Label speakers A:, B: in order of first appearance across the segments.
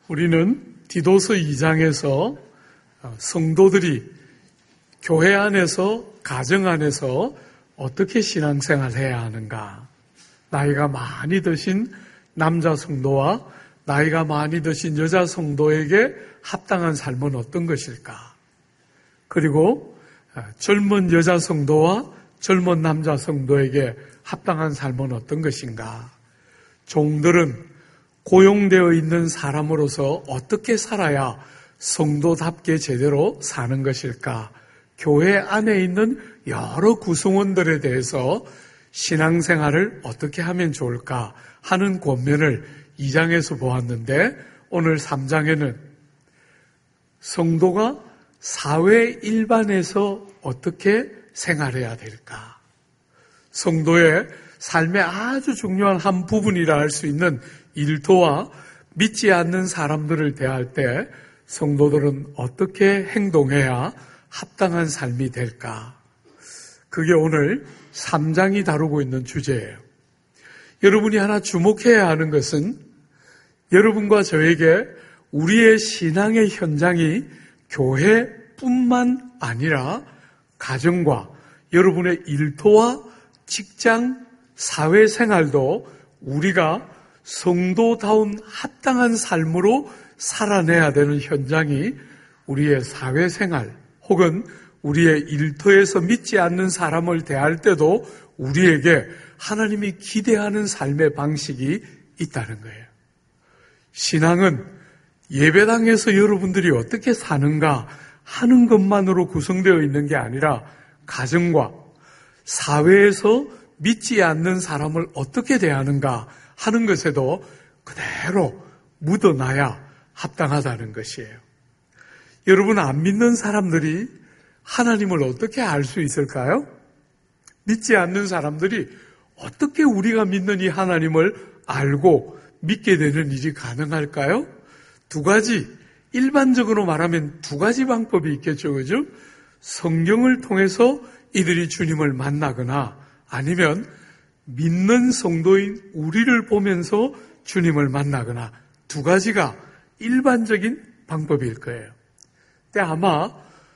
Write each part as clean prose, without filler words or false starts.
A: 우리는 디도서 2장에서 성도들이 교회 안에서, 가정 안에서 어떻게 신앙생활을 해야 하는가, 나이가 많이 드신 남자 성도와 나이가 많이 드신 여자 성도에게 합당한 삶은 어떤 것일까, 그리고 젊은 여자 성도와 젊은 남자 성도에게 합당한 삶은 어떤 것인가, 종들은 고용되어 있는 사람으로서 어떻게 살아야 성도답게 제대로 사는 것일까, 교회 안에 있는 여러 구성원들에 대해서 신앙생활을 어떻게 하면 좋을까 하는 권면을 2장에서 보았는데, 오늘 3장에는 성도가 사회 일반에서 어떻게 생활해야 될까, 성도의 삶의 아주 중요한 한 부분이라 할 수 있는 일터와 믿지 않는 사람들을 대할 때 성도들은 어떻게 행동해야 합당한 삶이 될까, 그게 오늘 3장이 다루고 있는 주제예요. 여러분이 하나 주목해야 하는 것은 여러분과 저에게 우리의 신앙의 현장이 교회뿐만 아니라 가정과 여러분의 일터와 직장, 사회생활도 우리가 성도다운 합당한 삶으로 살아내야 되는 현장이 우리의 사회생활 혹은 우리의 일터에서 믿지 않는 사람을 대할 때도 우리에게 하나님이 기대하는 삶의 방식이 있다는 거예요. 신앙은 예배당에서 여러분들이 어떻게 사는가 하는 것만으로 구성되어 있는 게 아니라 가정과 사회에서 믿지 않는 사람을 어떻게 대하는가 하는 것에도 그대로 묻어놔야 합당하다는 것이에요. 여러분, 안 믿는 사람들이 하나님을 어떻게 알 수 있을까요? 믿지 않는 사람들이 어떻게 우리가 믿는 이 하나님을 알고 믿게 되는 일이 가능할까요? 두 가지, 일반적으로 말하면 두 가지 방법이 있겠죠, 그죠? 성경을 통해서 이들이 주님을 만나거나 아니면 믿는 성도인 우리를 보면서 주님을 만나거나, 두 가지가 일반적인 방법일 거예요. 근데 아마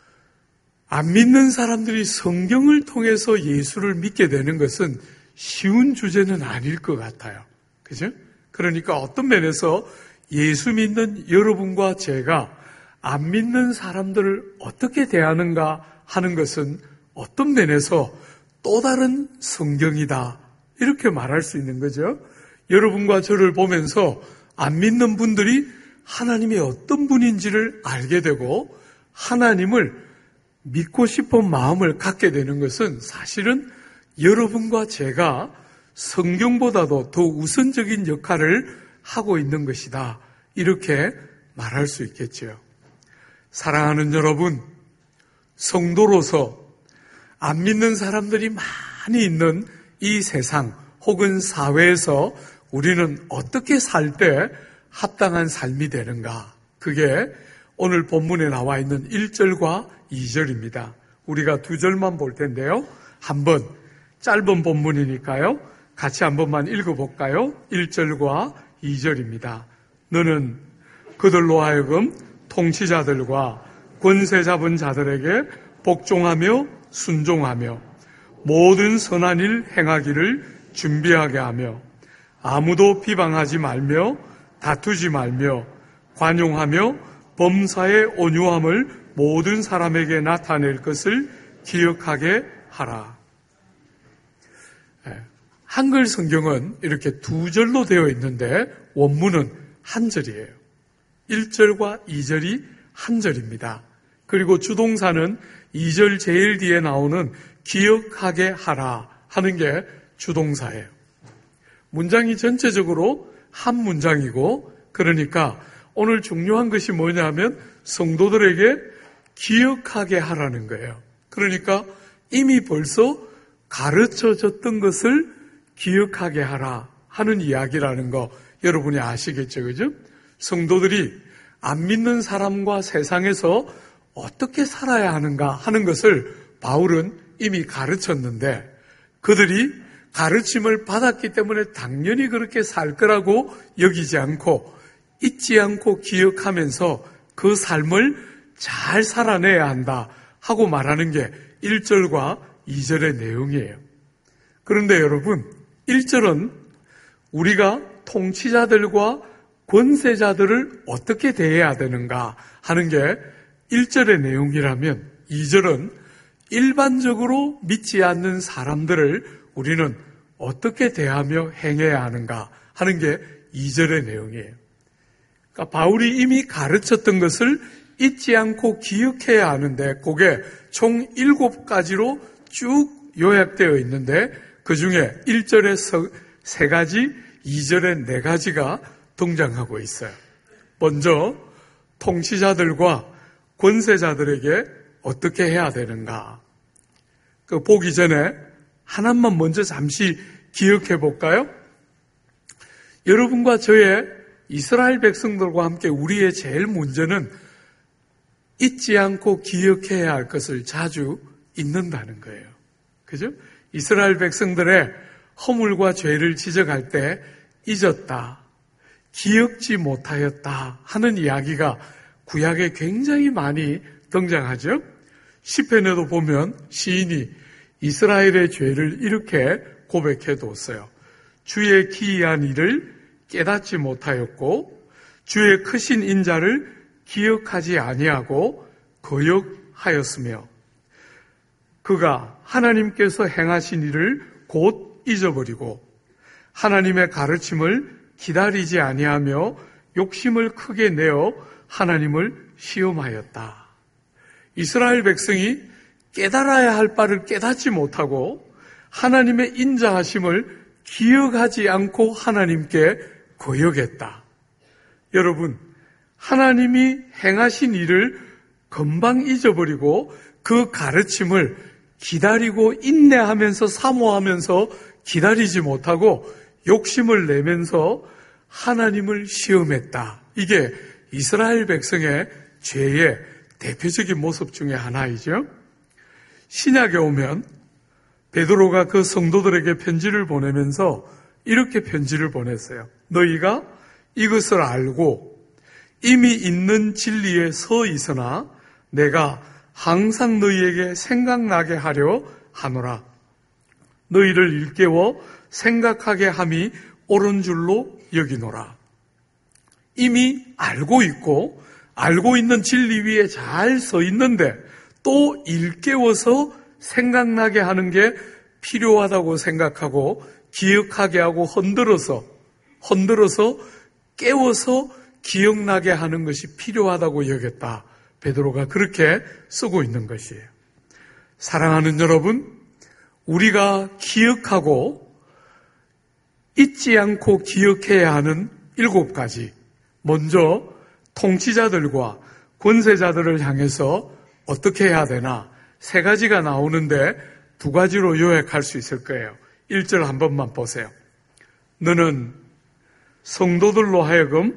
A: 안 믿는 사람들이 성경을 통해서 예수를 믿게 되는 것은 쉬운 주제는 아닐 것 같아요. 그죠? 그러니까 어떤 면에서 예수 믿는 여러분과 제가 안 믿는 사람들을 어떻게 대하는가 하는 것은 어떤 면에서 또 다른 성경이다, 이렇게 말할 수 있는 거죠. 여러분과 저를 보면서 안 믿는 분들이 하나님이 어떤 분인지를 알게 되고 하나님을 믿고 싶은 마음을 갖게 되는 것은 사실은 여러분과 제가 성경보다도 더 우선적인 역할을 하고 있는 것이다, 이렇게 말할 수 있겠죠. 사랑하는 여러분, 성도로서 안 믿는 사람들이 많이 있는 이 세상 혹은 사회에서 우리는 어떻게 살 때 합당한 삶이 되는가, 그게 오늘 본문에 나와 있는 1절과 2절입니다. 우리가 두 절만 볼 텐데요, 한번 짧은 본문이니까요 같이 한 번만 읽어볼까요? 1절과 2절입니다. 너는 그들로 하여금 통치자들과 권세 잡은 자들에게 복종하며 순종하며 모든 선한 일 행하기를 준비하게 하며 아무도 비방하지 말며 다투지 말며 관용하며 범사의 온유함을 모든 사람에게 나타낼 것을 기억하게 하라. 한글 성경은 이렇게 두 절로 되어 있는데 원문은 한 절이에요. 1절과 2절이 한 절입니다. 그리고 주동사는 2절 제일 뒤에 나오는 기억하게 하라 하는 게 주동사예요. 문장이 전체적으로 한 문장이고, 그러니까 오늘 중요한 것이 뭐냐면 성도들에게 기억하게 하라는 거예요. 그러니까 이미 벌써 가르쳐졌던 것을 기억하게 하라 하는 이야기라는 거 여러분이 아시겠죠, 그죠? 성도들이 안 믿는 사람과 세상에서 어떻게 살아야 하는가 하는 것을 바울은 이미 가르쳤는데, 그들이 가르침을 받았기 때문에 당연히 그렇게 살 거라고 여기지 않고 잊지 않고 기억하면서 그 삶을 잘 살아내야 한다 하고 말하는 게 1절과 2절의 내용이에요. 그런데 여러분, 1절은 우리가 통치자들과 권세자들을 어떻게 대해야 되는가 하는 게 1절의 내용이라면 2절은 일반적으로 믿지 않는 사람들을 우리는 어떻게 대하며 행해야 하는가 하는 게 2절의 내용이에요. 그러니까 바울이 이미 가르쳤던 것을 잊지 않고 기억해야 하는데 그게 총 7가지로 쭉 요약되어 있는데 그 중에 1절에 3가지, 2절에 4가지가 등장하고 있어요. 먼저 통치자들과 권세자들에게 어떻게 해야 되는가? 그 보기 전에 하나만 먼저 잠시 기억해 볼까요? 여러분과 저의 이스라엘 백성들과 함께 우리의 제일 문제는 잊지 않고 기억해야 할 것을 자주 잊는다는 거예요. 그죠? 이스라엘 백성들의 허물과 죄를 지적할 때 잊었다, 기억지 못하였다 하는 이야기가 구약에 굉장히 많이 등장하죠. 시편에도 보면 시인이 이스라엘의 죄를 이렇게 고백해 뒀어요. 주의 기이한 일을 깨닫지 못하였고 주의 크신 인자를 기억하지 아니하고 거역하였으며 그가 하나님께서 행하신 일을 곧 잊어버리고 하나님의 가르침을 기다리지 아니하며 욕심을 크게 내어 하나님을 시험하였다. 이스라엘 백성이 깨달아야 할 바를 깨닫지 못하고 하나님의 인자하심을 기억하지 않고 하나님께 거역했다. 여러분, 하나님이 행하신 일을 금방 잊어버리고 그 가르침을 기다리고 인내하면서 사모하면서 기다리지 못하고 욕심을 내면서 하나님을 시험했다. 이게 이스라엘 백성의 죄의 대표적인 모습 중에 하나이죠. 신약에 오면 베드로가 그 성도들에게 편지를 보내면서 이렇게 편지를 보냈어요. 너희가 이것을 알고 이미 있는 진리에 서 있으나 내가 항상 너희에게 생각나게 하려 하노라. 너희를 일깨워 생각하게 함이 옳은 줄로 여기노라. 이미 알고 있고 알고 있는 진리 위에 잘 서 있는데 또 일깨워서 생각나게 하는 게 필요하다고 생각하고 기억하게 하고 흔들어서 깨워서 기억나게 하는 것이 필요하다고 여겼다. 베드로가 그렇게 쓰고 있는 것이에요. 사랑하는 여러분, 우리가 기억하고 잊지 않고 기억해야 하는 7가지. 먼저 통치자들과 권세자들을 향해서 어떻게 해야 되나 3가지가 나오는데 2가지로 요약할 수 있을 거예요. 1절 한 번만 보세요. 너는 성도들로 하여금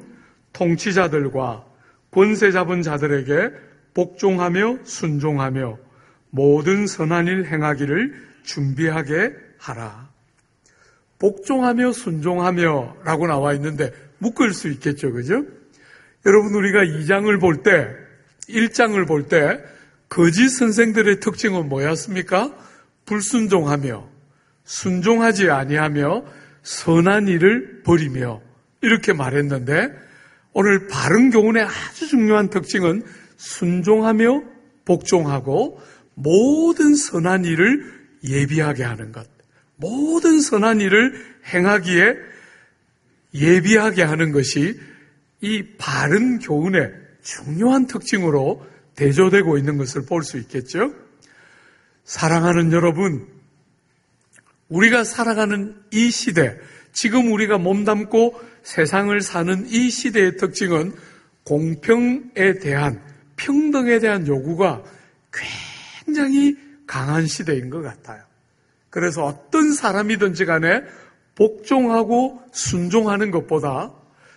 A: 통치자들과 권세 잡은 자들에게 복종하며 순종하며 모든 선한 일 행하기를 준비하게 하라. 복종하며 순종하며 라고 나와 있는데 묶을 수 있겠죠, 그죠? 여러분, 우리가 2장을 볼 때, 1장을 볼 때 거짓 선생들의 특징은 뭐였습니까? 불순종하며 순종하지 아니하며 선한 일을 버리며 이렇게 말했는데 오늘 바른 교훈의 아주 중요한 특징은 순종하며 복종하고 모든 선한 일을 예비하게 하는 것. 모든 선한 일을 행하기에 예비하게 하는 것이 이 바른 교훈의 중요한 특징으로 대조되고 있는 것을 볼 수 있겠죠? 사랑하는 여러분, 우리가 살아가는 이 시대, 지금 우리가 몸담고 세상을 사는 이 시대의 특징은 공평에 대한, 평등에 대한 요구가 굉장히 강한 시대인 것 같아요. 그래서 어떤 사람이든지 간에 복종하고 순종하는 것보다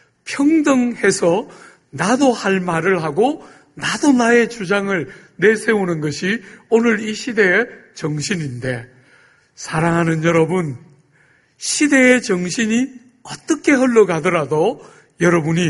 A: 평등해서 나도 할 말을 하고 나도 나의 주장을 내세우는 것이 오늘 이 시대의 정신인데, 사랑하는 여러분, 시대의 정신이 어떻게 흘러가더라도 여러분이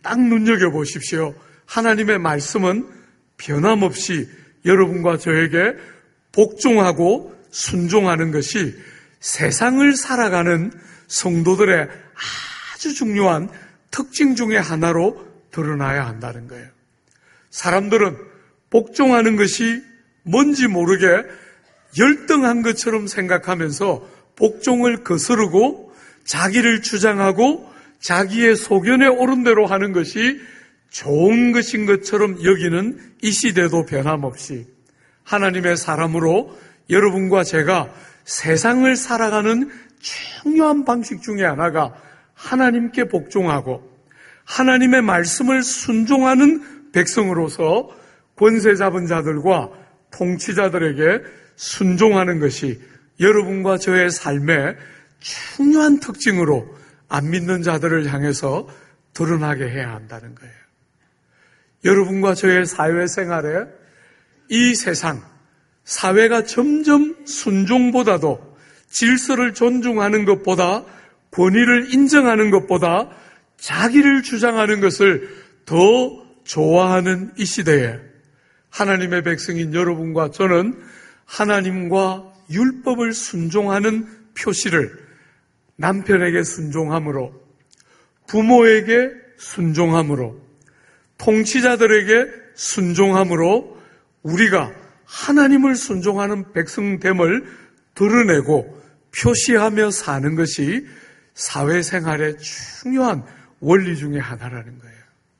A: 딱 눈여겨보십시오. 하나님의 말씀은 변함없이 여러분과 저에게 복종하고 순종하는 것이 세상을 살아가는 성도들의 아주 중요한 특징 중에 하나로 드러나야 한다는 거예요. 사람들은 복종하는 것이 뭔지 모르게 열등한 것처럼 생각하면서 복종을 거스르고 자기를 주장하고 자기의 소견에 옳은 대로 하는 것이 좋은 것인 것처럼 여기는 이 시대도 변함없이 하나님의 사람으로 여러분과 제가 세상을 살아가는 중요한 방식 중에 하나가 하나님께 복종하고 하나님의 말씀을 순종하는 백성으로서 권세 잡은 자들과 통치자들에게 순종하는 것이 여러분과 저의 삶의 중요한 특징으로 안 믿는 자들을 향해서 드러나게 해야 한다는 거예요. 여러분과 저의 사회생활에 이 세상, 사회가 점점 순종보다도 질서를 존중하는 것보다 권위를 인정하는 것보다 자기를 주장하는 것을 더 좋아하는 이 시대에 하나님의 백성인 여러분과 저는 하나님과 율법을 순종하는 표시를 남편에게 순종함으로, 부모에게 순종함으로, 통치자들에게 순종함으로 우리가 하나님을 순종하는 백성됨을 드러내고 표시하며 사는 것이 사회생활의 중요한 원리 중에 하나라는 거예요.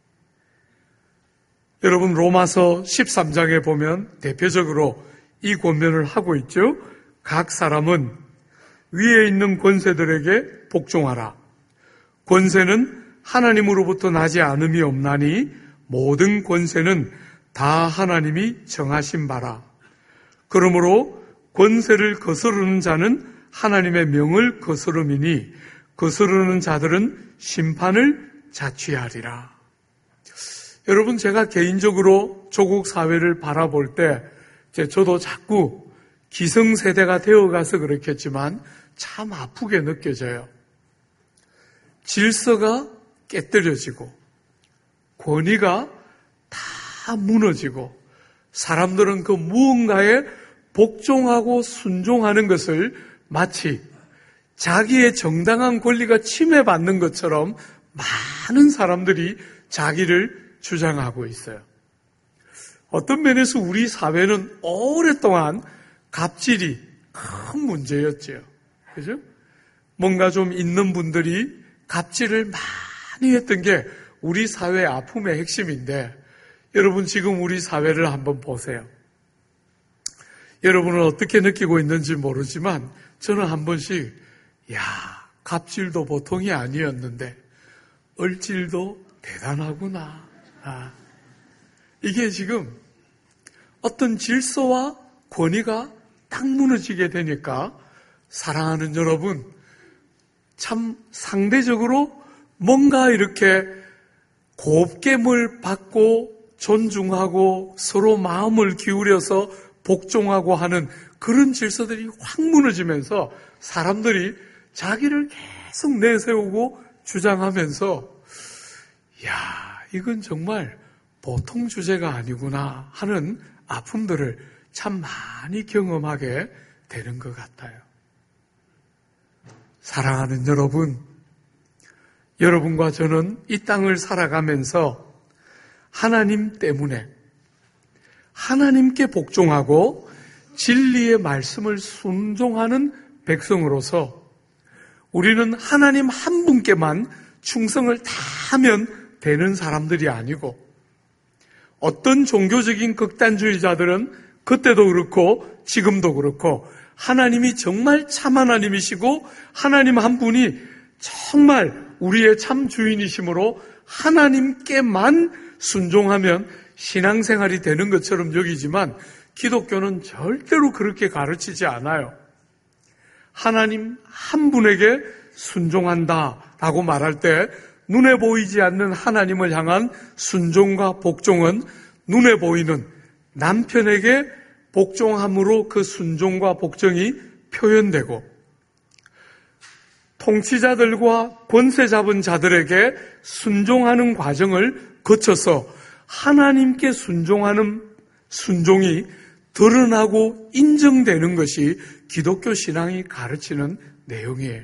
A: 여러분, 로마서 13장에 보면 대표적으로 이 권면을 하고 있죠. 각 사람은 위에 있는 권세들에게 복종하라. 권세는 하나님으로부터 나지 않음이 없나니 모든 권세는 다 하나님이 정하신 바라. 그러므로 권세를 거스르는 자는 하나님의 명을 거스름이니 거스르는 자들은 심판을 자취하리라. 여러분, 제가 개인적으로 조국 사회를 바라볼 때 저도 자꾸 기성세대가 되어가서 그렇겠지만 참 아프게 느껴져요. 질서가 깨뜨려지고 권위가 다 무너지고 사람들은 그 무언가에 복종하고 순종하는 것을 마치 자기의 정당한 권리가 침해받는 것처럼 많은 사람들이 자기를 주장하고 있어요. 어떤 면에서 우리 사회는 오랫동안 갑질이 큰 문제였죠. 그죠? 뭔가 좀 있는 분들이 갑질을 많이 했던 게 우리 사회의 아픔의 핵심인데, 여러분 지금 우리 사회를 한번 보세요. 여러분은 어떻게 느끼고 있는지 모르지만 저는 한 번씩 갑질도 보통이 아니었는데 얼질도 대단하구나. 이게 지금 어떤 질서와 권위가 딱 무너지게 되니까 사랑하는 여러분, 참 상대적으로 뭔가 이렇게 곱게 받고 존중하고 서로 마음을 기울여서 복종하고 하는 그런 질서들이 확 무너지면서 사람들이 자기를 계속 내세우고 주장하면서 이건 정말 보통 주제가 아니구나 하는 아픔들을 참 많이 경험하게 되는 것 같아요. 사랑하는 여러분, 여러분과 저는 이 땅을 살아가면서 하나님 때문에 하나님께 복종하고 진리의 말씀을 순종하는 백성으로서 우리는 하나님 한 분께만 충성을 다하면 되는 사람들이 아니고, 어떤 종교적인 극단주의자들은 그때도 그렇고 지금도 그렇고 하나님이 정말 참 하나님이시고 하나님 한 분이 정말 우리의 참 주인이시므로 하나님께만 순종하면 신앙생활이 되는 것처럼 여기지만 기독교는 절대로 그렇게 가르치지 않아요. 하나님 한 분에게 순종한다라고 말할 때 눈에 보이지 않는 하나님을 향한 순종과 복종은 눈에 보이는 남편에게 복종함으로 그 순종과 복종이 표현되고, 통치자들과 권세 잡은 자들에게 순종하는 과정을 거쳐서 하나님께 순종하는 순종이 드러나고 인정되는 것이 기독교 신앙이 가르치는 내용이에요.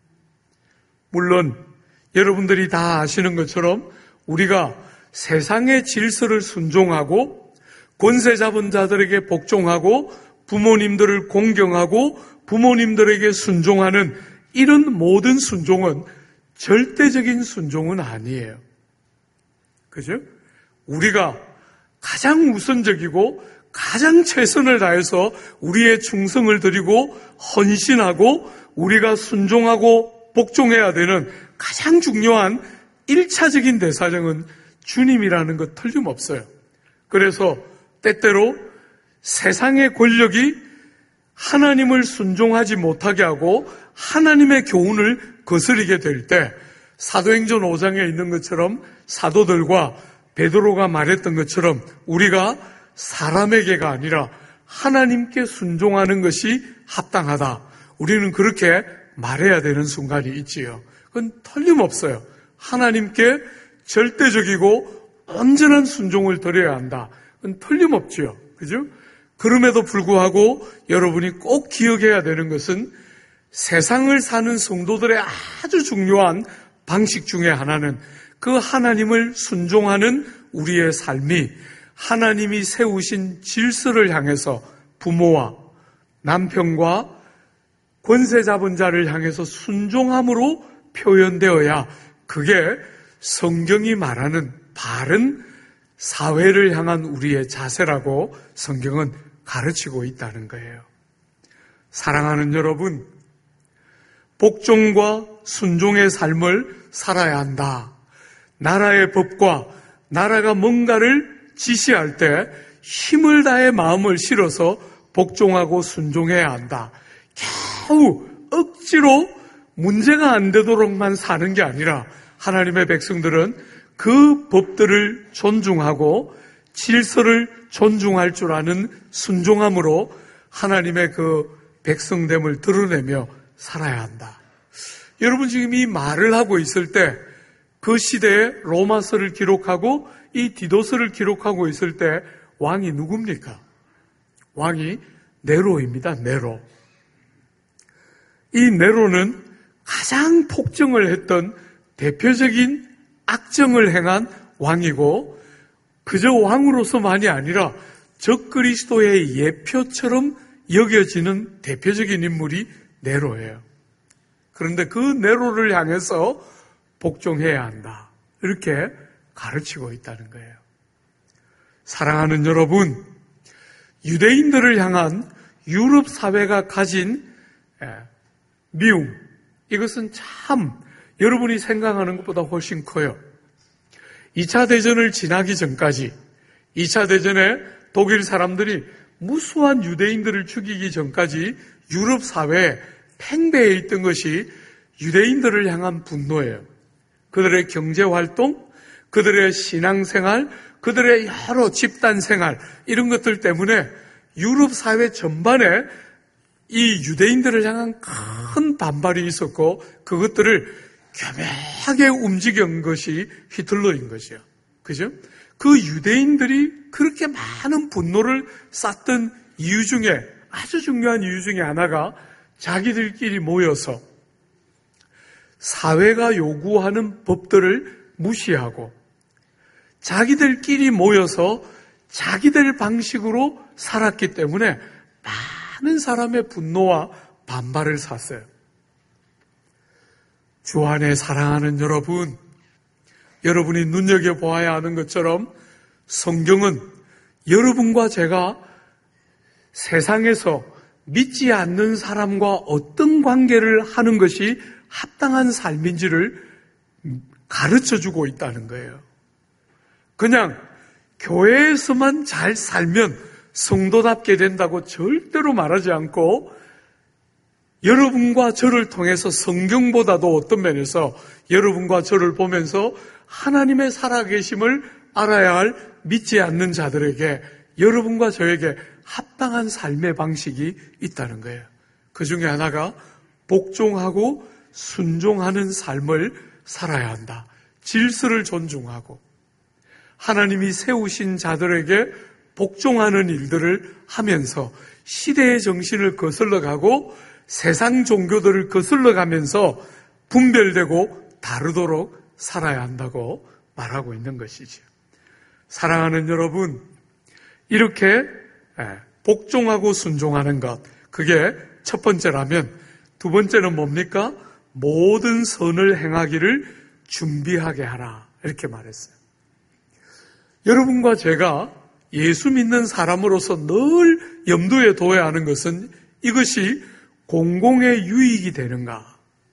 A: 물론 여러분들이 다 아시는 것처럼 우리가 세상의 질서를 순종하고 권세 잡은 자들에게 복종하고 부모님들을 공경하고 부모님들에게 순종하는 이런 모든 순종은 절대적인 순종은 아니에요. 그죠? 우리가 가장 우선적이고 가장 최선을 다해서 우리의 충성을 드리고 헌신하고 우리가 순종하고 복종해야 되는 가장 중요한 1차적인 대상은 주님이라는 것 틀림없어요. 그래서 때때로 세상의 권력이 하나님을 순종하지 못하게 하고 하나님의 교훈을 거스르게 될 때 사도행전 5장에 있는 것처럼 사도들과 베드로가 말했던 것처럼 우리가 사람에게가 아니라 하나님께 순종하는 것이 합당하다. 우리는 그렇게 말해야 되는 순간이 있지요. 그건 틀림없어요. 하나님께 절대적이고 온전한 순종을 드려야 한다. 그건 틀림없지요. 그죠? 그럼에도 불구하고 여러분이 꼭 기억해야 되는 것은 세상을 사는 성도들의 아주 중요한 방식 중에 하나는 그 하나님을 순종하는 우리의 삶이 하나님이 세우신 질서를 향해서 부모와 남편과 권세 잡은 자를 향해서 순종함으로 표현되어야 그게 성경이 말하는 바른 사회를 향한 우리의 자세라고 성경은 가르치고 있다는 거예요. 사랑하는 여러분, 복종과 순종의 삶을 살아야 한다. 나라의 법과 나라가 뭔가를 지시할 때 힘을 다해 마음을 실어서 복종하고 순종해야 한다. 겨우 억지로 문제가 안 되도록만 사는 게 아니라 하나님의 백성들은 그 법들을 존중하고 질서를 존중할 줄 아는 순종함으로 하나님의 그 백성됨을 드러내며 살아야 한다. 여러분 지금 이 말을 하고 있을 때 그 시대에 로마서를 기록하고 이 디도서를 기록하고 있을 때 왕이 누굽니까? 왕이 네로입니다. 네로. 이 네로는 가장 폭정을 했던 대표적인 악정을 행한 왕이고 그저 왕으로서만이 아니라 적그리스도의 예표처럼 여겨지는 대표적인 인물이 네로예요. 그런데 그 네로를 향해서 복종해야 한다. 이렇게 가르치고 있다는 거예요. 사랑하는 여러분, 유대인들을 향한 유럽 사회가 가진 미움, 이것은 참 여러분이 생각하는 것보다 훨씬 커요. 2차 대전을 지나기 전까지 2차 대전에 독일 사람들이 무수한 유대인들을 죽이기 전까지 유럽 사회에 팽배해 있던 것이 유대인들을 향한 분노예요. 그들의 경제활동, 그들의 신앙생활, 그들의 여러 집단생활 이런 것들 때문에 유럽 사회 전반에 이 유대인들을 향한 큰 반발이 있었고 그것들을 교묘하게 움직인 것이 히틀러인 것이요. 그죠? 그 유대인들이 그렇게 많은 분노를 쌌던 이유 중에 아주 중요한 이유 중에 하나가 자기들끼리 모여서 사회가 요구하는 법들을 무시하고 자기들끼리 모여서 자기들 방식으로 살았기 때문에 많은 사람의 분노와 반발을 샀어요. 주 안에 사랑하는 여러분, 여러분이 눈여겨보아야 하는 것처럼 성경은 여러분과 제가 세상에서 믿지 않는 사람과 어떤 관계를 하는 것이 합당한 삶인지를 가르쳐주고 있다는 거예요. 그냥 교회에서만 잘 살면 성도답게 된다고 절대로 말하지 않고 여러분과 저를 통해서 성경보다도 어떤 면에서 여러분과 저를 보면서 하나님의 살아계심을 알아야 할 믿지 않는 자들에게 여러분과 저에게 합당한 삶의 방식이 있다는 거예요. 그 중에 하나가 복종하고 순종하는 삶을 살아야 한다. 질서를 존중하고 하나님이 세우신 자들에게 복종하는 일들을 하면서 시대의 정신을 거슬러 가고 세상 종교들을 거슬러 가면서 분별되고 다르도록 살아야 한다고 말하고 있는 것이죠. 사랑하는 여러분, 이렇게 복종하고 순종하는 것, 그게 첫 번째라면 두 번째는 뭡니까? 모든 선을 행하기를 준비하게 하라, 이렇게 말했어요. 여러분과 제가 예수 믿는 사람으로서 늘 염두에 둬야 하는 것은 이것이 공공의 유익이 되는가?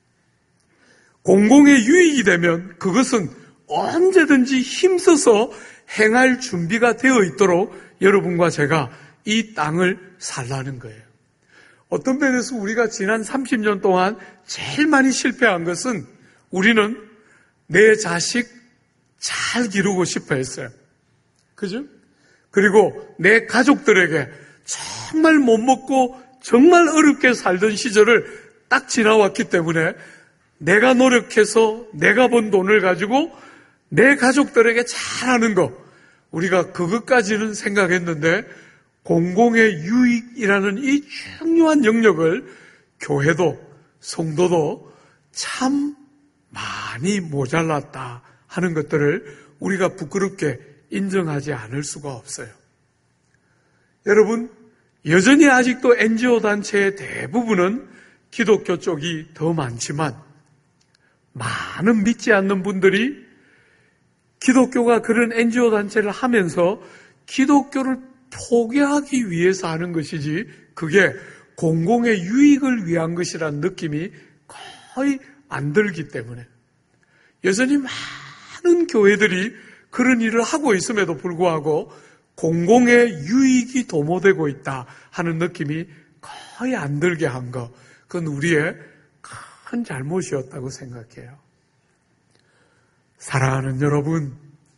A: 공공의 유익이 되면 그것은 언제든지 힘써서 행할 준비가 되어 있도록 여러분과 제가 이 땅을 살라는 거예요. 어떤 면에서 우리가 지난 30년 동안 제일 많이 실패한 것은 우리는 내 자식 잘 기르고 싶어 했어요. 그죠? 그리고 내 가족들에게 정말 못 먹고 정말 어렵게 살던 시절을 딱 지나왔기 때문에 내가 노력해서 내가 번 돈을 가지고 내 가족들에게 잘하는 거, 우리가 그것까지는 생각했는데 공공의 유익이라는 이 중요한 영역을 교회도 성도도 참 많이 모자랐다 하는 것들을 우리가 부끄럽게 인정하지 않을 수가 없어요. 여러분, 여전히 아직도 NGO 단체의 대부분은 기독교 쪽이 더 많지만 많은 믿지 않는 분들이 기독교가 그런 NGO 단체를 하면서 기독교를 포기하기 위해서 하는 것이지 그게 공공의 유익을 위한 것이라는 느낌이 거의 안 들기 때문에 여전히 많은 교회들이 그런 일을 하고 있음에도 불구하고 공공의 유익이 도모되고 있다 하는 느낌이 거의 안 들게 한 것, 그건 우리의 큰 잘못이었다고 생각해요. 사랑하는 여러분,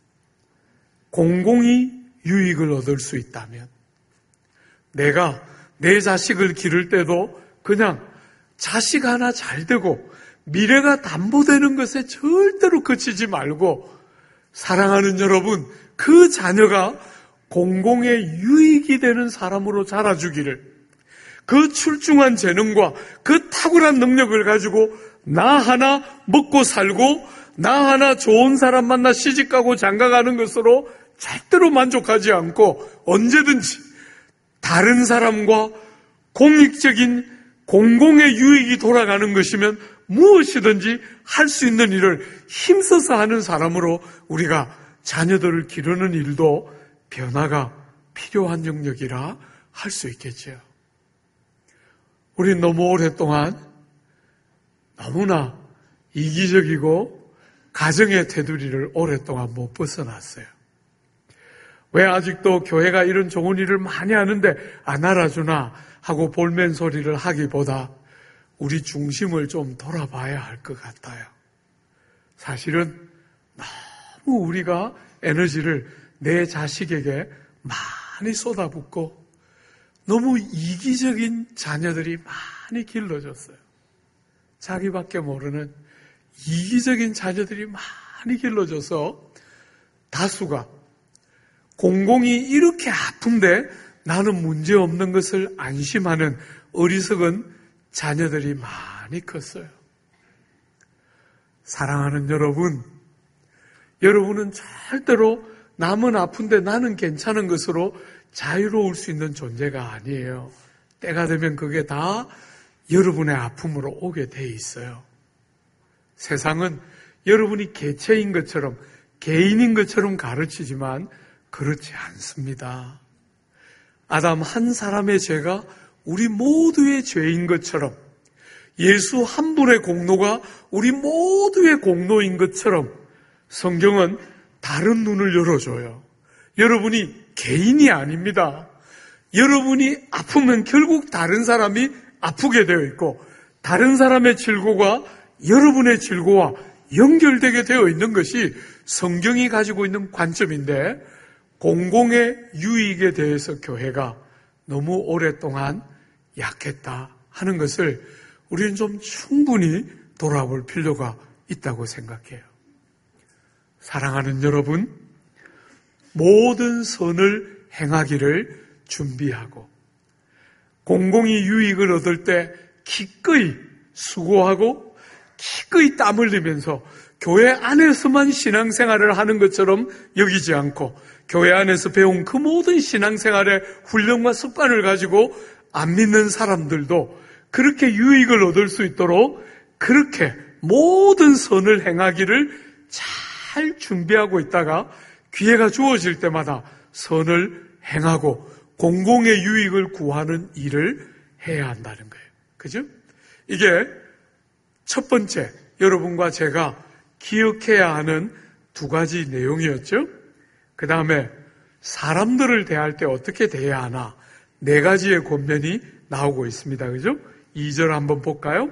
A: 공공이 유익을 얻을 수 있다면 내가 내 자식을 기를 때도 그냥 자식 하나 잘 되고 미래가 담보되는 것에 절대로 그치지 말고 사랑하는 여러분, 그 자녀가 공공의 유익이 되는 사람으로 자라주기를, 그 출중한 재능과 그 탁월한 능력을 가지고 나 하나 먹고 살고 나 하나 좋은 사람 만나 시집가고 장가가는 것으로 절대로 만족하지 않고 언제든지 다른 사람과 공익적인 공공의 유익이 돌아가는 것이면 무엇이든지 할 수 있는 일을 힘써서 하는 사람으로 우리가 자녀들을 기르는 일도 변화가 필요한 영역이라 할 수 있겠죠. 우린 너무 오랫동안 너무나 이기적이고 가정의 테두리를 오랫동안 못 벗어났어요. 왜 아직도 교회가 이런 좋은 일을 많이 하는데 안 알아주나 하고 볼멘 소리를 하기보다 우리 중심을 좀 돌아봐야 할 것 같아요. 사실은 너무 우리가 에너지를 내 자식에게 많이 쏟아붓고 너무 이기적인 자녀들이 많이 길러졌어요. 자기밖에 모르는 이기적인 자녀들이 많이 길러져서 다수가 공공이 이렇게 아픈데 나는 문제없는 것을 안심하는 어리석은 자녀들이 많이 컸어요. 사랑하는 여러분, 여러분은 절대로 남은 아픈데 나는 괜찮은 것으로 자유로울 수 있는 존재가 아니에요. 때가 되면 그게 다 여러분의 아픔으로 오게 돼 있어요. 세상은 여러분이 개체인 것처럼, 개인인 것처럼 가르치지만 그렇지 않습니다. 아담 한 사람의 죄가 우리 모두의 죄인 것처럼, 예수 한 분의 공로가 우리 모두의 공로인 것처럼 성경은 다른 눈을 열어줘요. 여러분이 개인이 아닙니다. 여러분이 아프면 결국 다른 사람이 아프게 되어 있고 다른 사람의 질고가 여러분의 질고와 연결되게 되어 있는 것이 성경이 가지고 있는 관점인데, 공공의 유익에 대해서 교회가 너무 오랫동안 약했다 하는 것을 우리는 좀 충분히 돌아볼 필요가 있다고 생각해요. 사랑하는 여러분, 모든 선을 행하기를 준비하고 공공이 유익을 얻을 때 기꺼이 수고하고 기꺼이 땀 흘리면서 교회 안에서만 신앙생활을 하는 것처럼 여기지 않고 교회 안에서 배운 그 모든 신앙생활의 훈련과 습관을 가지고 안 믿는 사람들도 그렇게 유익을 얻을 수 있도록 그렇게 모든 선을 행하기를 잘 준비하고 있다가 기회가 주어질 때마다 선을 행하고 공공의 유익을 구하는 일을 해야 한다는 거예요. 그죠? 이게 첫 번째 여러분과 제가 기억해야 하는 두 가지 내용이었죠. 그 다음에 사람들을 대할 때 어떻게 대해야 하나 네 가지의 권면이 나오고 있습니다. 그죠? 2절 한번 볼까요?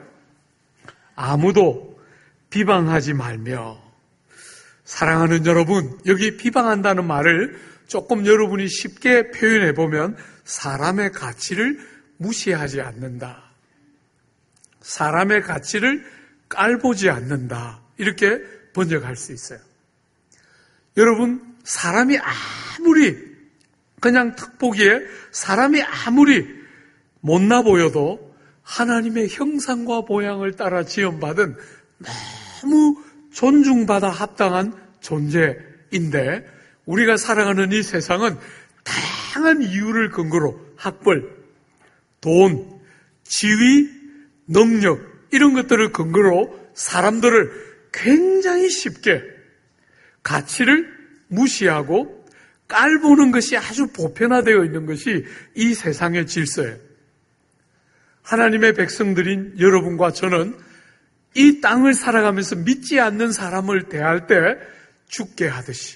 A: 아무도 비방하지 말며. 사랑하는 여러분, 여기 비방한다는 말을 조금 여러분이 쉽게 표현해 보면 사람의 가치를 무시하지 않는다. 사람의 가치를 깔보지 않는다. 이렇게 번역할 수 있어요. 여러분, 사람이 아무리 그냥 탁 보기에 사람이 아무리 못나 보여도 하나님의 형상과 모양을 따라 지음받은 너무 존중받아 합당한 존재인데 우리가 살아가는 이 세상은 다양한 이유를 근거로 학벌, 돈, 지위, 능력 이런 것들을 근거로 사람들을 굉장히 쉽게 가치를 무시하고 깔보는 것이 아주 보편화되어 있는 것이 이 세상의 질서예요. 하나님의 백성들인 여러분과 저는 이 땅을 살아가면서 믿지 않는 사람을 대할 때 죽게 하듯이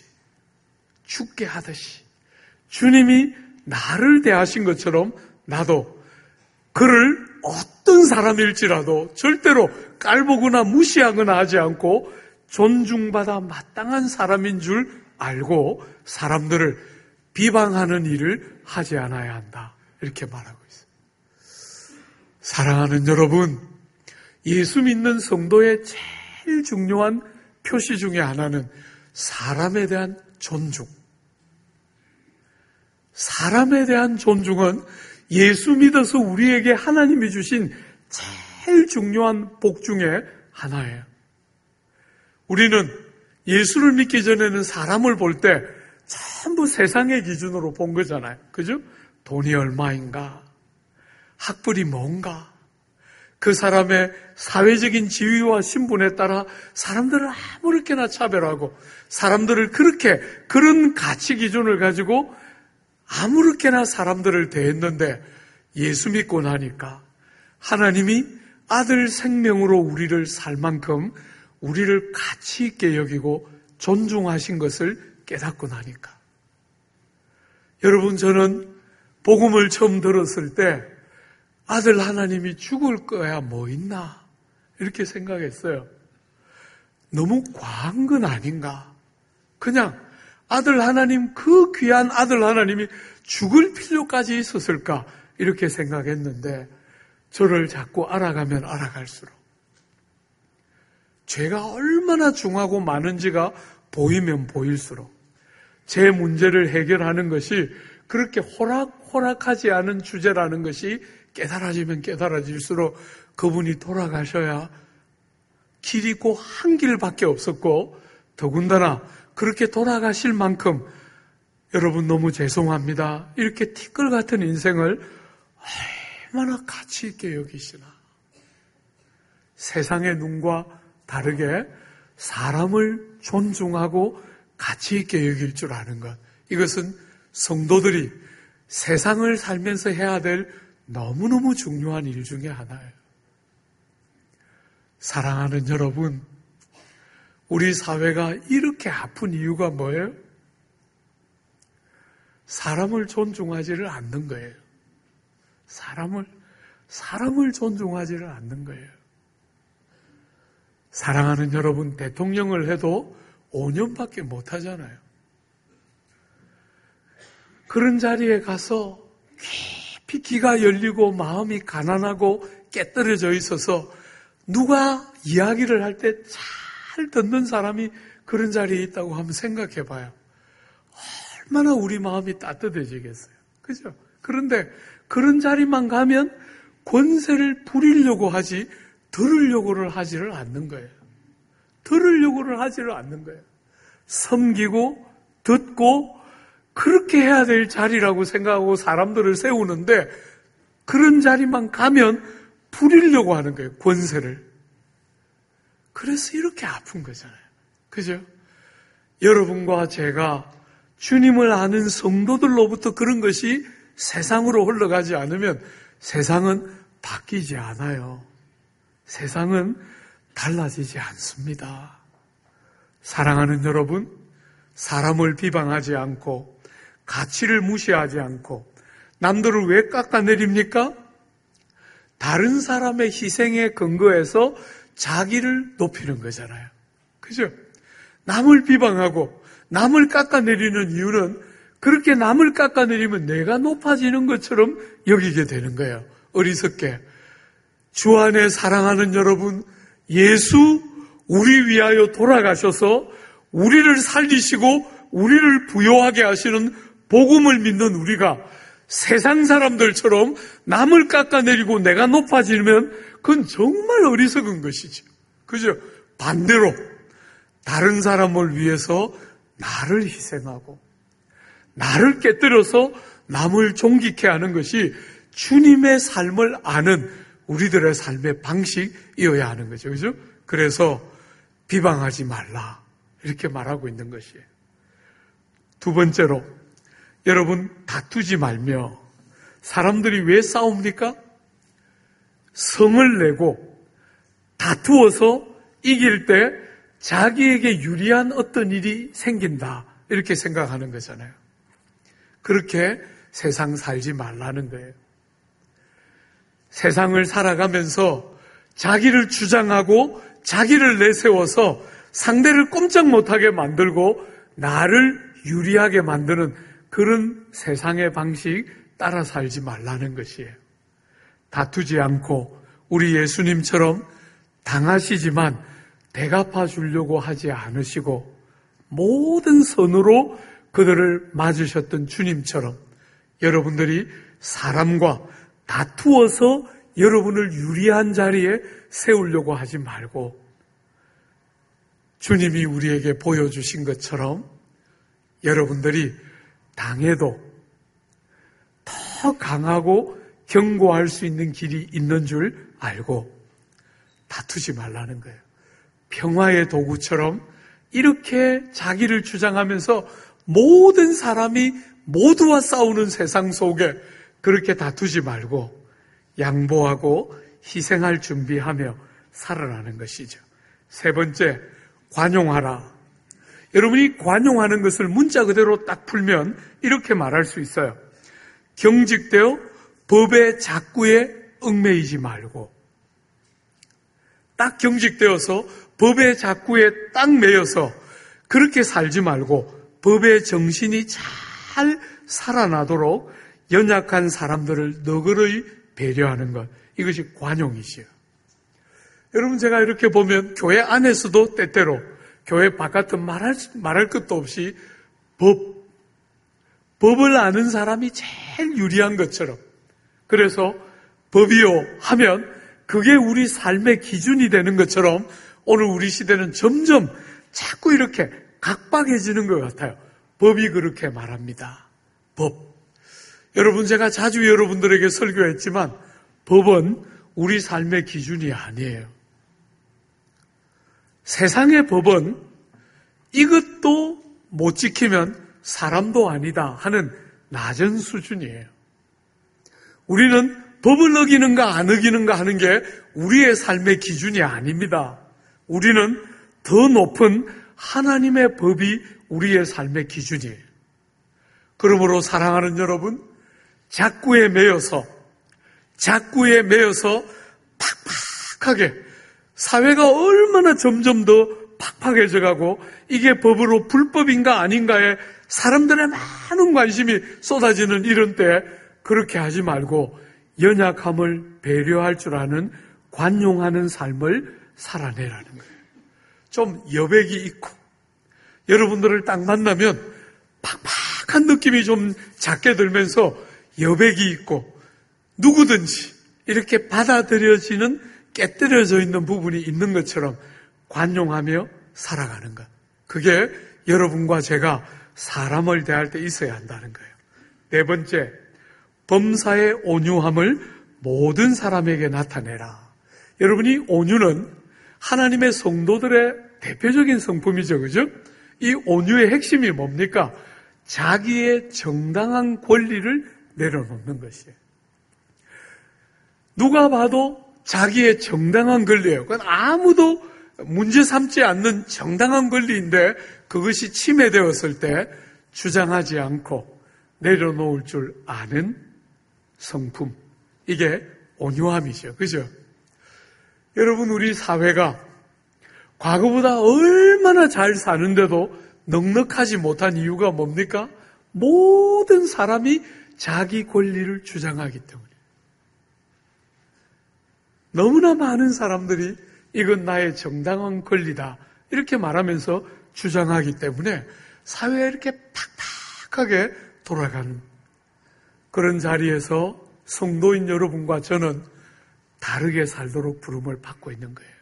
A: 주님이 나를 대하신 것처럼 나도 그를 어떤 사람일지라도 절대로 깔보거나 무시하거나 하지 않고 존중받아 마땅한 사람인 줄 알고 사람들을 비방하는 일을 하지 않아야 한다. 이렇게 말하고 있어요. 사랑하는 여러분, 예수 믿는 성도의 제일 중요한 표시 중에 하나는 사람에 대한 존중. 사람에 대한 존중은 예수 믿어서 우리에게 하나님이 주신 제일 중요한 복 중에 하나예요. 우리는 예수를 믿기 전에는 사람을 볼 때 전부 세상의 기준으로 본 거잖아요. 그죠? 돈이 얼마인가? 학벌이 뭔가? 그 사람의 사회적인 지위와 신분에 따라 사람들을 아무렇게나 차별하고 사람들을 그렇게 그런 가치 기준을 가지고 아무렇게나 사람들을 대했는데 예수 믿고 나니까 하나님이 아들 생명으로 우리를 살 만큼 우리를 가치 있게 여기고 존중하신 것을 깨닫고 나니까 여러분, 저는 복음을 처음 들었을 때 아들 하나님이 죽을 거야 뭐 있나 이렇게 생각했어요. 너무 과한 건 아닌가. 그냥 아들 하나님, 그 귀한 아들 하나님이 죽을 필요까지 있었을까 이렇게 생각했는데 저를 자꾸 알아가면 알아갈수록 죄가 얼마나 중하고 많은지가 보이면 보일수록 제 문제를 해결하는 것이 그렇게 호락호락하지 않은 주제라는 것이 깨달아지면 깨달아질수록 그분이 돌아가셔야 길이 꼭 한 길밖에 없었고 더군다나 그렇게 돌아가실 만큼 여러분 너무 죄송합니다. 이렇게 티끌 같은 인생을 얼마나 가치 있게 여기시나. 세상의 눈과 다르게 사람을 존중하고 가치 있게 여길 줄 아는 것. 이것은 성도들이 세상을 살면서 해야 될 너무너무 중요한 일 중에 하나예요. 사랑하는 여러분, 우리 사회가 이렇게 아픈 이유가 뭐예요? 사람을 존중하지를 않는 거예요. 사람을 존중하지를 않는 거예요. 사랑하는 여러분, 대통령을 해도 5년밖에 못 하잖아요. 그런 자리에 가서 깊이 귀가 열리고 마음이 가난하고 깨떨어져 있어서 누가 이야기를 할 때 잘 듣는 사람이 그런 자리에 있다고 한번 생각해 봐요. 얼마나 우리 마음이 따뜻해지겠어요. 그죠? 그런데 그런 자리만 가면 권세를 부리려고 하지 들으려고를 하지를 않는 거예요. 들으려고를 하지를 않는 거예요. 섬기고 듣고 그렇게 해야 될 자리라고 생각하고 사람들을 세우는데 그런 자리만 가면 부리려고 하는 거예요. 권세를. 그래서 이렇게 아픈 거잖아요. 그죠? 여러분과 제가 주님을 아는 성도들로부터 그런 것이 세상으로 흘러가지 않으면 세상은 바뀌지 않아요. 세상은 달라지지 않습니다. 사랑하는 여러분, 사람을 비방하지 않고 가치를 무시하지 않고 남들을 왜 깎아내립니까? 다른 사람의 희생에 근거해서 자기를 높이는 거잖아요. 그죠? 남을 비방하고 남을 깎아내리는 이유는 그렇게 남을 깎아내리면 내가 높아지는 것처럼 여기게 되는 거예요. 어리석게. 주 안에 사랑하는 여러분, 예수 우리 위하여 돌아가셔서 우리를 살리시고 우리를 부요하게 하시는 복음을 믿는 우리가 세상 사람들처럼 남을 깎아내리고 내가 높아지면 그건 정말 어리석은 것이죠. 그죠? 반대로 다른 사람을 위해서 나를 희생하고 나를 깨뜨려서 남을 존귀케 하는 것이 주님의 삶을 아는 우리들의 삶의 방식이어야 하는 거죠. 그죠? 그래서 비방하지 말라 이렇게 말하고 있는 것이에요. 두 번째로 여러분 다투지 말며 사람들이 왜 싸웁니까? 성을 내고 다투어서 이길 때 자기에게 유리한 어떤 일이 생긴다 이렇게 생각하는 거잖아요. 그렇게 세상 살지 말라는 거예요. 세상을 살아가면서 자기를 주장하고 자기를 내세워서 상대를 꼼짝 못하게 만들고 나를 유리하게 만드는 그런 세상의 방식 따라 살지 말라는 것이에요. 다투지 않고 우리 예수님처럼 당하시지만 대갚아 주려고 하지 않으시고 모든 선으로 그들을 맞으셨던 주님처럼 여러분들이 사람과 다투어서 여러분을 유리한 자리에 세우려고 하지 말고 주님이 우리에게 보여주신 것처럼 여러분들이 당해도 더 강하고 견고할 수 있는 길이 있는 줄 알고 다투지 말라는 거예요. 평화의 도구처럼 이렇게 자기를 주장하면서 모든 사람이 모두와 싸우는 세상 속에 그렇게 다투지 말고 양보하고 희생할 준비하며 살아라는 것이죠. 세 번째, 관용하라. 여러분이 관용하는 것을 문자 그대로 딱 풀면 이렇게 말할 수 있어요. 경직되어 법의 작구에 얽매이지 말고 딱 경직되어서 법의 작구에 딱 매여서 그렇게 살지 말고 법의 정신이 잘 살아나도록 연약한 사람들을 너그러이 배려하는 것, 이것이 관용이지요. 여러분 제가 이렇게 보면 교회 안에서도 때때로 교회 바깥은 말할 것도 없이 법을 아는 사람이 제일 유리한 것처럼 그래서 법이요 하면 그게 우리 삶의 기준이 되는 것처럼 오늘 우리 시대는 점점 자꾸 이렇게 각박해지는 것 같아요. 법이 그렇게 말합니다. 법. 여러분 제가 자주 여러분들에게 설교했지만 법은 우리 삶의 기준이 아니에요. 세상의 법은 이것도 못 지키면 사람도 아니다 하는 낮은 수준이에요. 우리는 법을 어기는가 안 어기는가 하는 게 우리의 삶의 기준이 아닙니다. 우리는 더 높은 하나님의 법이 우리의 삶의 기준이에요. 그러므로 사랑하는 여러분, 작구에 매여서 팍팍하게 사회가 얼마나 점점 더 팍팍해져 가고 이게 법으로 불법인가 아닌가에 사람들의 많은 관심이 쏟아지는 이런 때 그렇게 하지 말고 연약함을 배려할 줄 아는 관용하는 삶을 살아내라는 거예요. 좀 여백이 있고 여러분들을 딱 만나면 팍팍한 느낌이 좀 작게 들면서 여백이 있고 누구든지 이렇게 받아들여지는 깨뜨려져 있는 부분이 있는 것처럼 관용하며 살아가는 것. 그게 여러분과 제가 사람을 대할 때 있어야 한다는 거예요. 네 번째, 범사의 온유함을 모든 사람에게 나타내라. 여러분이 온유는 하나님의 성도들의 대표적인 성품이죠. 그죠? 이 온유의 핵심이 뭡니까? 자기의 정당한 권리를 내려놓는 것이에요. 누가 봐도 자기의 정당한 권리예요. 그건 아무도 문제 삼지 않는 정당한 권리인데 그것이 침해되었을 때 주장하지 않고 내려놓을 줄 아는 성품. 이게 온유함이죠. 그죠? 여러분, 우리 사회가 과거보다 얼마나 잘 사는데도 넉넉하지 못한 이유가 뭡니까? 모든 사람이 자기 권리를 주장하기 때문에. 너무나 많은 사람들이 이건 나의 정당한 권리다 이렇게 말하면서 주장하기 때문에 사회가 이렇게 팍팍하게 돌아가는 그런 자리에서 성도인 여러분과 저는 다르게 살도록 부름을 받고 있는 거예요.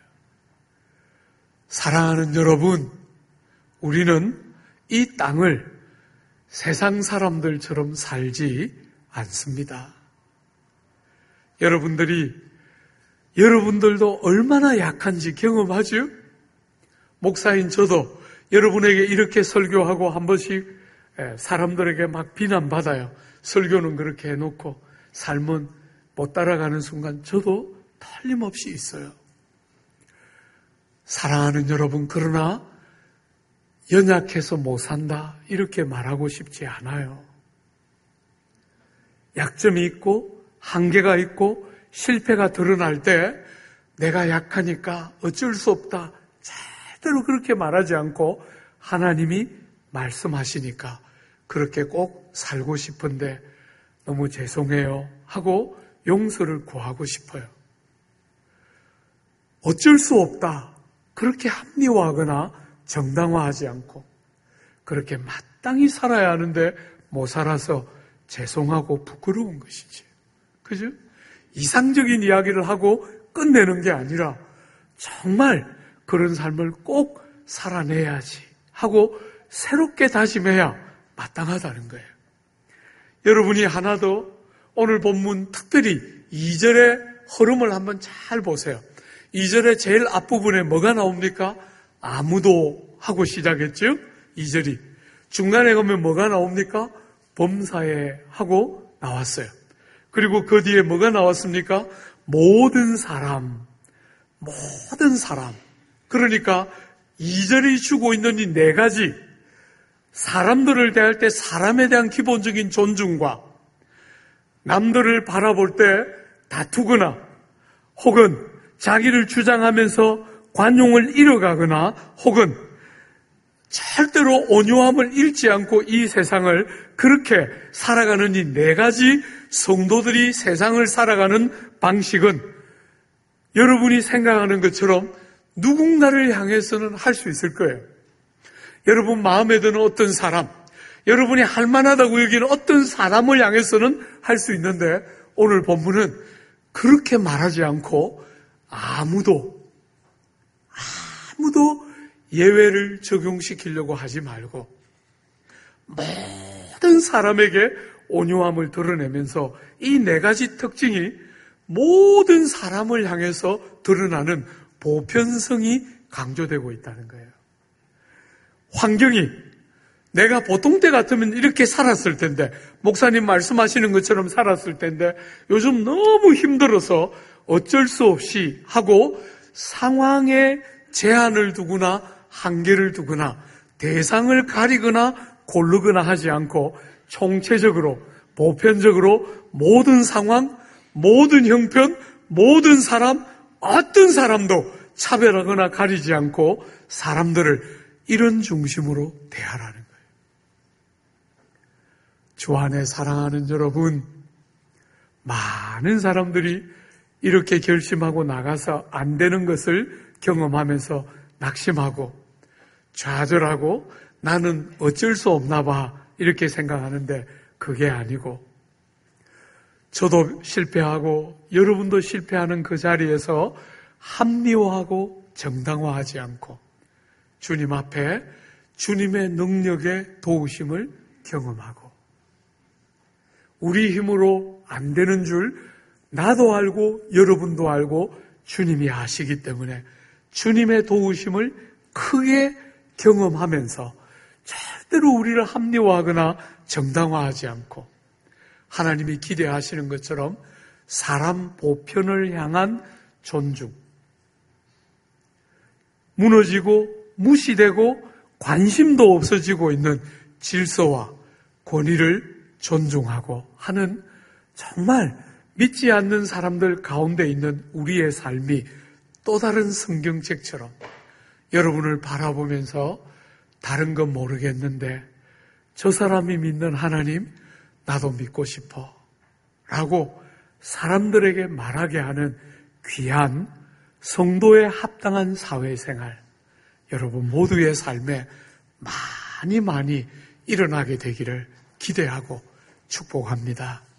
A: 사랑하는 여러분, 우리는 이 땅을 세상 사람들처럼 살지 않습니다. 여러분들도 얼마나 약한지 경험하죠? 목사인 저도 여러분에게 이렇게 설교하고 한 번씩 사람들에게 막 비난받아요. 설교는 그렇게 해놓고 삶은 못 따라가는 순간 저도 틀림없이 있어요. 사랑하는 여러분, 그러나 연약해서 못 산다 이렇게 말하고 싶지 않아요. 약점이 있고 한계가 있고 실패가 드러날 때 내가 약하니까 어쩔 수 없다 절대로 그렇게 말하지 않고 하나님이 말씀하시니까 그렇게 꼭 살고 싶은데 너무 죄송해요 하고 용서를 구하고 싶어요. 어쩔 수 없다 그렇게 합리화하거나 정당화하지 않고 그렇게 마땅히 살아야 하는데 못 살아서 죄송하고 부끄러운 것이지. 그죠? 이상적인 이야기를 하고 끝내는 게 아니라 정말 그런 삶을 꼭 살아내야지 하고 새롭게 다짐해야 마땅하다는 거예요. 여러분이 하나 더 오늘 본문 특별히 2절의 흐름을 한번 잘 보세요. 2절의 제일 앞부분에 뭐가 나옵니까? 아무도 하고 시작했죠? 2절이. 중간에 가면 뭐가 나옵니까? 범사에 하고 나왔어요. 그리고 그 뒤에 뭐가 나왔습니까? 모든 사람. 그러니까 2절이 주고 있는 이 네 가지 사람들을 대할 때 사람에 대한 기본적인 존중과 남들을 바라볼 때 다투거나 혹은 자기를 주장하면서 관용을 잃어가거나 혹은 절대로 온유함을 잃지 않고 이 세상을 그렇게 살아가는 이 네 가지 성도들이 세상을 살아가는 방식은 여러분이 생각하는 것처럼 누군가를 향해서는 할 수 있을 거예요. 여러분 마음에 드는 어떤 사람, 여러분이 할 만하다고 여기는 어떤 사람을 향해서는 할 수 있는데 오늘 본문은 그렇게 말하지 않고 아무도 예외를 적용시키려고 하지 말고 모든 사람에게 온유함을 드러내면서 이 네 가지 특징이 모든 사람을 향해서 드러나는 보편성이 강조되고 있다는 거예요. 환경이 내가 보통 때 같으면 이렇게 살았을 텐데 목사님 말씀하시는 것처럼 살았을 텐데 요즘 너무 힘들어서 어쩔 수 없이 하고 상황에 제한을 두거나 한계를 두거나 대상을 가리거나 고르거나 하지 않고 총체적으로 보편적으로 모든 상황, 모든 형편, 모든 사람, 어떤 사람도 차별하거나 가리지 않고 사람들을 이런 중심으로 대하라는 거예요. 주 안에 사랑하는 여러분, 많은 사람들이 이렇게 결심하고 나가서 안 되는 것을 경험하면서 낙심하고 좌절하고 나는 어쩔 수 없나 봐 이렇게 생각하는데 그게 아니고 저도 실패하고 여러분도 실패하는 그 자리에서 합리화하고 정당화하지 않고 주님 앞에 주님의 능력의 도우심을 경험하고 우리 힘으로 안 되는 줄 나도 알고 여러분도 알고 주님이 아시기 때문에 주님의 도우심을 크게 경험하면서 절대로 우리를 합리화하거나 정당화하지 않고 하나님이 기대하시는 것처럼 사람 보편을 향한 존중, 무너지고 무시되고 관심도 없어지고 있는 질서와 권위를 존중하고 하는 정말 믿지 않는 사람들 가운데 있는 우리의 삶이 또 다른 성경책처럼 여러분을 바라보면서 다른 건 모르겠는데 저 사람이 믿는 하나님 나도 믿고 싶어 라고 사람들에게 말하게 하는 귀한 성도에 합당한 사회생활 여러분 모두의 삶에 많이 일어나게 되기를 기대하고 축복합니다.